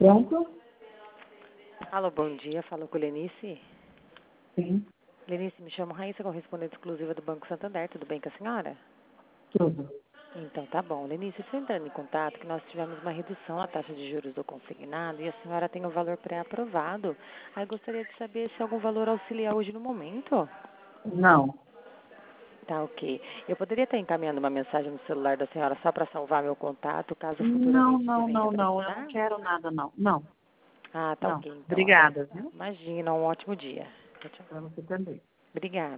Pronto? Alô, bom dia. Falo com Lenice. Sim, Lenice, me chamo Raíssa, correspondente exclusiva do Banco Santander. Tudo bem com a senhora? tudo. Então, tá bom. Lenice, estou entrando em contato que nós tivemos uma redução na taxa de juros do consignado e a senhora tem o valor pré-aprovado. Aí gostaria de saber se algum valor auxiliar hoje no momento. Não, Tá, ok. Eu poderia estar encaminhando uma mensagem no celular da senhora só para salvar meu contato, caso não, futuramente não, venha não, não. Eu não precisar? quero nada, não. Não, Ah, tá não. ok. Então, Obrigada, viu? imagina, um ótimo dia. Tchau, tchau. Para você também. Obrigada.